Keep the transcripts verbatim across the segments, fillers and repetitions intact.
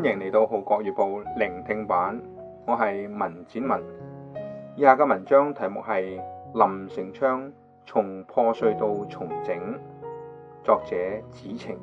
歡迎嚟到《號角月報》聆聽版，我係文展文。以下嘅文章題目係林成昌從破碎到重整，作者子晴。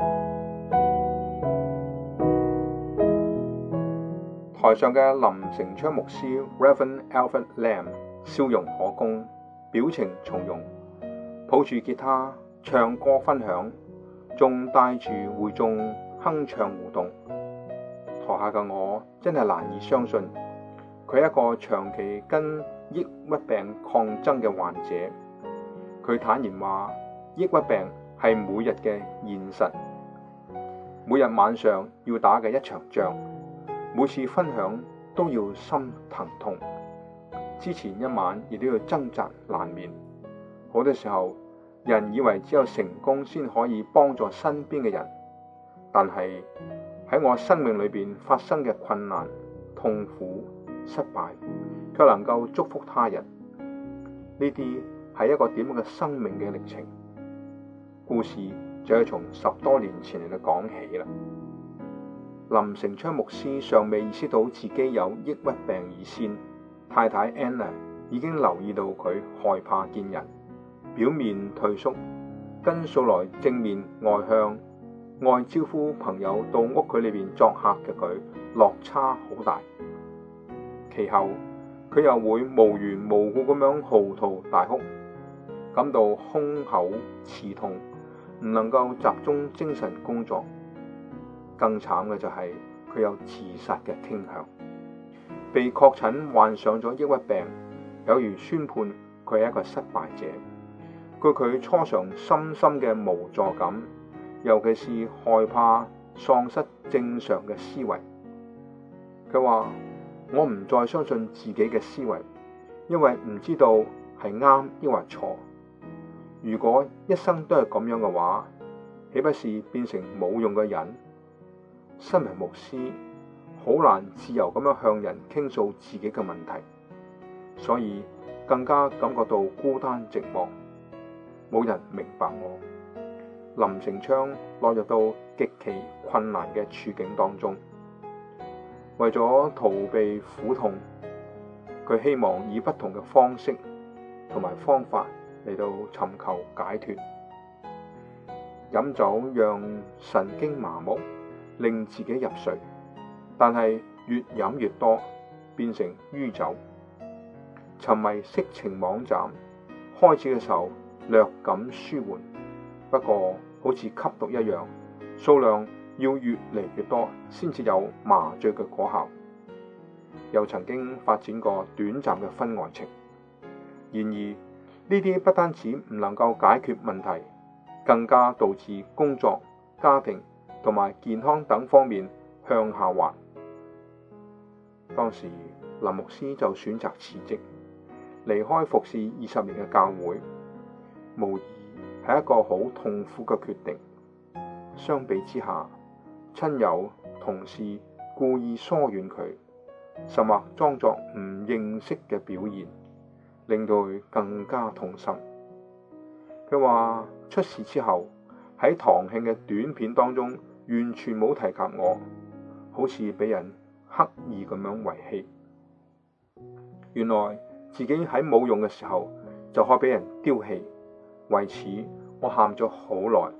台上嘅林成昌牧師 Reverend Alfred Lam 笑容可掬，表情從容，抱住吉他唱歌分享，仲帶住會眾哼唱互動。台下嘅我真係難以相信，佢係一個長期跟抑鬱病抗爭嘅患者。佢坦言話，抑鬱病係每日嘅現實，每日晚上要打嘅一場仗，每次分享都要心疼痛，之前一晚亦都要掙扎難眠。好多時候，人以為只有成功先可以幫助身邊嘅人，但係喺我生命裏邊發生嘅困難、痛苦、失敗，卻能夠祝福他人。呢啲係一個點樣嘅生命嘅歷程？故事就係從十多年前嚟到講起啦。林成昌牧師尚未意識到自己有抑鬱病以先，太太 Anna 已經留意到佢害怕見人，表面退縮，跟素來正面外向、愛招呼朋友到屋企裏邊作客嘅佢落差好大。其後佢又會無緣無故咁樣嚎啕大哭，感到胸口刺痛，唔能夠集中精神工作。更慘嘅就係佢有自殺嘅傾向，被確診患上咗抑鬱病，有如宣判佢係一個失敗者。據佢初嘗深深嘅無助感，尤其是害怕喪失正常嘅思維。佢話：我唔再相信自己嘅思維，因為唔知道係啱抑或錯。如果一生都係咁樣嘅話，豈不是變成冇用嘅人？身為牧師，好難自由咁樣向人傾訴自己嘅問題，所以更加感覺到孤單寂寞，冇人明白我。林成昌落入到極其困難嘅處境當中，為咗逃避苦痛，佢希望以不同嘅方式同埋方法嚟到尋求解脫。飲酒讓神經麻木，令自己入睡，但係越飲越多，變成酗酒。沉迷色情網站，開始嘅時候略感舒緩，不過好似吸毒一樣，數量要越嚟越多，先至有麻醉嘅果效。又曾經發展過短暫嘅婚外情，然而呢啲不單止唔能夠解決問題，更加導致工作、家庭同埋健康等方面向下滑。當時林牧師就選擇辭職，離開服侍二十年嘅教會，無疑係一個好痛苦嘅決定。相比之下，親友同事故意疏遠佢，甚或裝作唔認識嘅表現，令到佢更加痛心。佢話出事之後喺堂慶嘅短片當中，完全冇提及我，好似俾人刻意咁樣遺棄。原來自己喺冇用嘅時候就可以俾人丟棄，為此我喊咗好耐。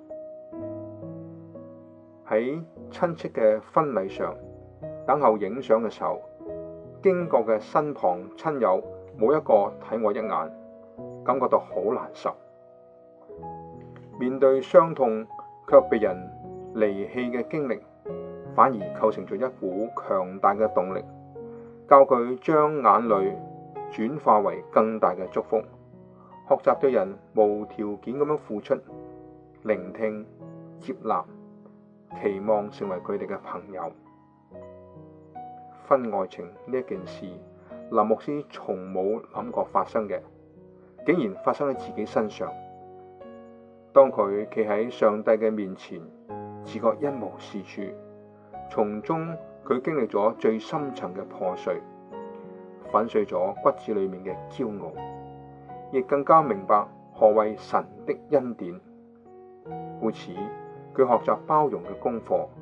喺親戚嘅婚禮上等候影相嘅時候，經過嘅身旁親友冇一個睇我一眼，感覺到好難受。面對傷痛卻被人離棄嘅經歷，反而構成咗一股強大嘅動力，教佢將眼淚轉化為更大嘅祝福，學習對人無條件咁樣付出，聆聽、接納，期望成為佢哋嘅朋友。婚外情呢一件事，林牧師從冇諗過發生嘅，竟然發生喺自己身上。當佢企喺上帝嘅面前，自覺一無是處，從中佢經歷咗最深層嘅破碎，粉碎咗骨子裏面嘅驕傲，亦更加明白何謂神的恩典。故此，佢學習包容嘅功課，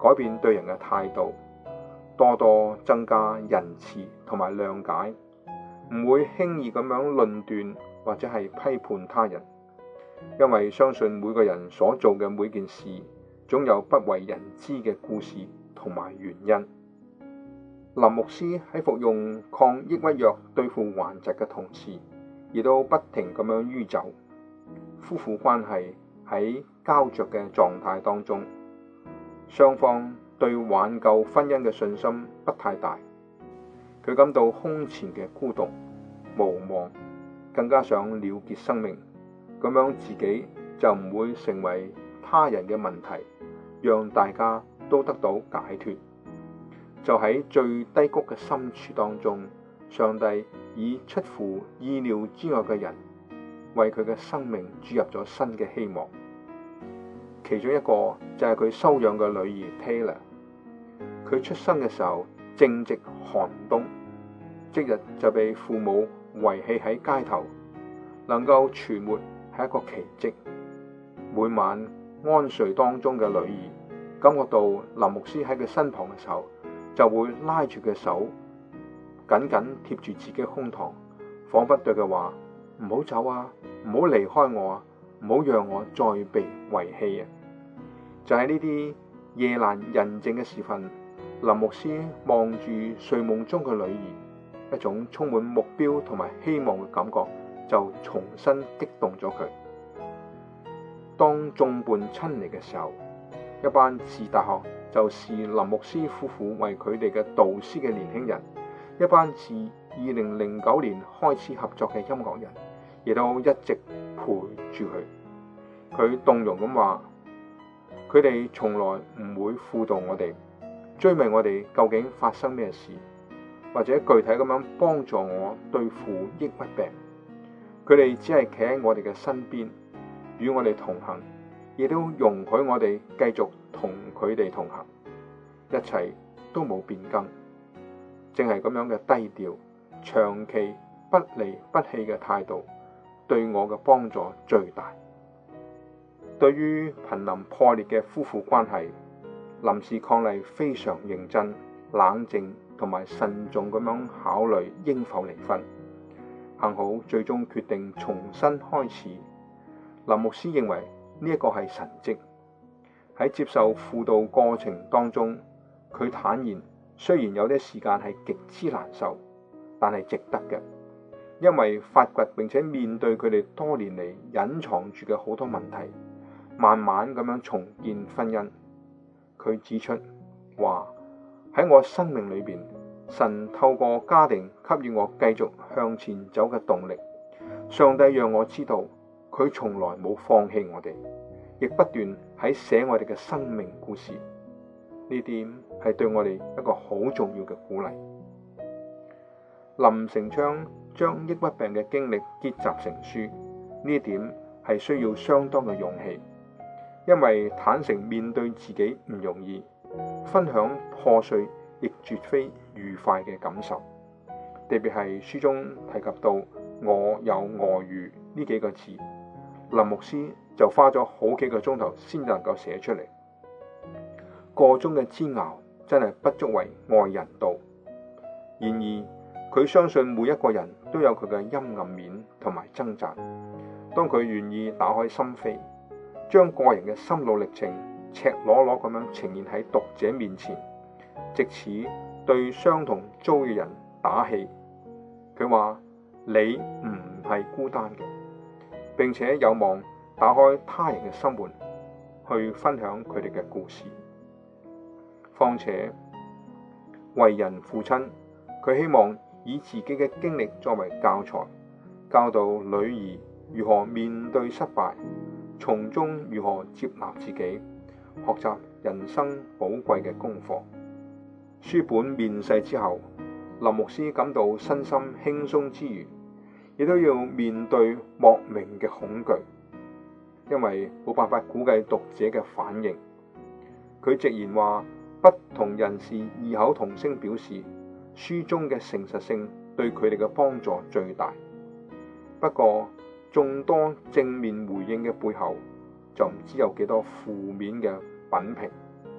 改變對人嘅態度，多多增加仁慈同埋諒解，唔會輕易咁樣論斷或者係批判他人，因為相信每個人所做嘅每件事，總有不為人知嘅故事同埋原因。林牧師喺服用抗抑鬱藥對付頑疾嘅同時，亦都不停咁樣酗酒，夫婦關係喺膠着嘅狀態當中，雙方對挽救婚姻嘅信心不太大，佢感到空前嘅孤獨無望，更加想了結生命，咁樣自己就唔會成為他人嘅問題，讓大家都得到解脫。就喺最低谷嘅深處當中，上帝以出乎意料之外嘅人為佢嘅生命注入咗新嘅希望。其中一個就係佢收養嘅女兒 Taylor， 佢出生嘅時候正值寒冬，即日就被父母遺棄喺街頭，能夠存活係一個奇蹟。每晚安睡當中嘅女兒感覺到林牧師喺佢身旁嘅時候，就會拉住佢手，緊緊貼住自己胸膛，仿佛對佢話：唔好走啊，唔好離開我啊，唔好讓我再被遺棄啊！就喺呢啲夜闌人靜嘅時分，林牧師望住睡夢中嘅女兒，一種充滿目標同埋希望嘅感覺就重新激動咗佢。當眾叛親離嘅時候，一班自大學就視林牧師夫婦為佢哋嘅導師嘅年輕人，一班自二零零九年開始合作嘅音樂人，亦都一直陪住佢。佢動容咁話：佢哋從來唔會輔導我哋，追問我哋究竟發生咩事，或者具體咁樣幫助我對付抑鬱病。佢哋只係企喺我哋嘅身邊，與我哋同行，亦都容許我哋繼續同佢哋同行，一切都冇變更，正係咁樣嘅低調、長期不離不棄嘅態度，對我嘅幫助最大。對於瀕臨破裂嘅夫婦關係，林氏伉儷非常認真、冷靜同埋慎重咁樣考慮應否離婚，幸好最終決定重新開始。林牧師認為呢一個係神蹟。喺接受輔導過程當中，佢坦言，雖然有啲時間係極之難受，但係值得嘅，因為發掘並且面對佢哋多年嚟隱藏住嘅好多問題，慢慢咁樣重建婚姻。佢指出話，喺我生命裏邊，神透過家庭給予我繼續向前走嘅動力。上帝讓我知道佢從來冇放棄我哋，亦不斷喺寫我哋嘅生命故事。呢點係對我哋一個好重要嘅鼓勵。林成昌將抑鬱病嘅經歷結集成書，呢點係需要相當嘅勇氣，因為坦誠面對自己唔容易，分享破碎亦絕非愉快嘅感受。特別係書中提及到我有外遇呢幾個字，林牧師就花咗好幾個鐘頭先能夠寫出嚟。個中嘅煎熬真係不足為外人道。然而佢相信每一個人都有佢嘅陰暗面同埋掙扎。當佢願意打開心扉，將個人嘅心路歷程赤裸裸咁樣呈現喺讀者面前，藉此對相同遭遇人打氣。佢話：你唔係孤單嘅，並且有望打開他人嘅心門，去分享佢哋嘅故事。況且為人父親，佢希望以自己嘅經歷作為教材，教導女兒如何面對失敗，從中如何接納自己，學習人生寶貴嘅功課。書本面世之後，林牧師感到身心輕鬆之餘，亦都要面對莫名嘅恐懼，因為冇辦法估計讀者嘅反應。佢直言話，不同人士異口同聲表示，書中嘅誠實性對佢哋嘅幫助最大。不過，眾多正面回應嘅背後，就唔知有幾多負面嘅品評。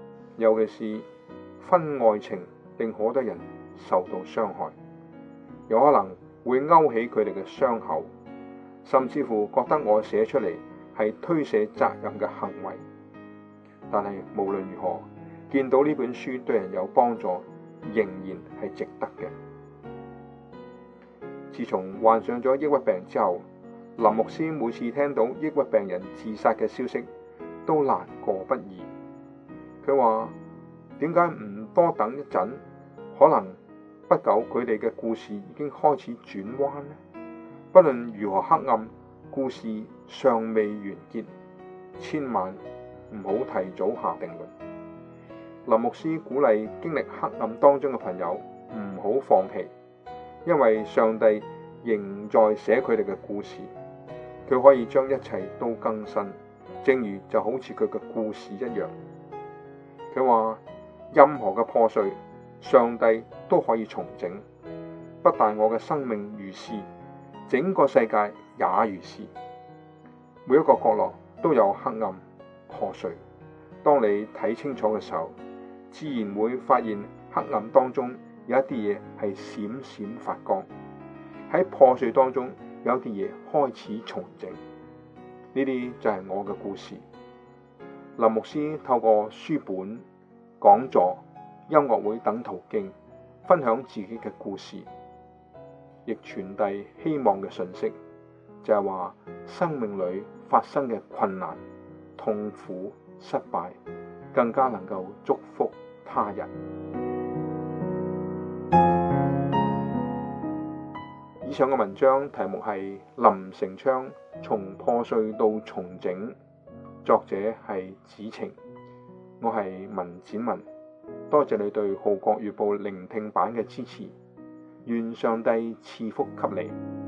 尤其是婚外情令好多人受到傷害，有可能會勾起佢哋嘅傷口，甚至乎覺得我寫出嚟係推卸責任嘅行為。但係無論如何，見到呢本書對人有幫助，仍然係值得嘅。自從患上咗抑鬱病之後，林牧師每次聽到抑鬱病人自殺嘅消息，都難過不已。佢話：點解唔多等一陣？可能不久佢哋嘅故事已經開始轉彎呢？不論如何黑暗，故事尚未完結，千萬唔好提早下定論。林牧師鼓勵經歷黑暗當中嘅朋友唔好放棄，因為上帝仍在寫佢哋嘅故事，佢可以將一切都更新，正如就好似佢嘅故事一樣。佢話任何嘅破碎，上帝都可以重整，不但我嘅生命如是，整個世界也如是。每一個角落都有黑暗破碎，當你睇清楚嘅時候，自然會發現黑暗當中有一啲嘢係閃閃發光，喺破碎當中有啲嘢開始重整。呢啲就係我嘅故事。林牧師透過書本、講座、音樂會等途徑分享自己嘅故事，亦傳遞希望嘅訊息，就係話生命裏發生嘅困難、痛苦、失敗，更加能夠祝福他人。以上嘅文章題目係林成昌從破碎到重整，作者係子晴，我係文展文，多謝你對《號角月報》聆聽版嘅支持，願上帝賜福給你。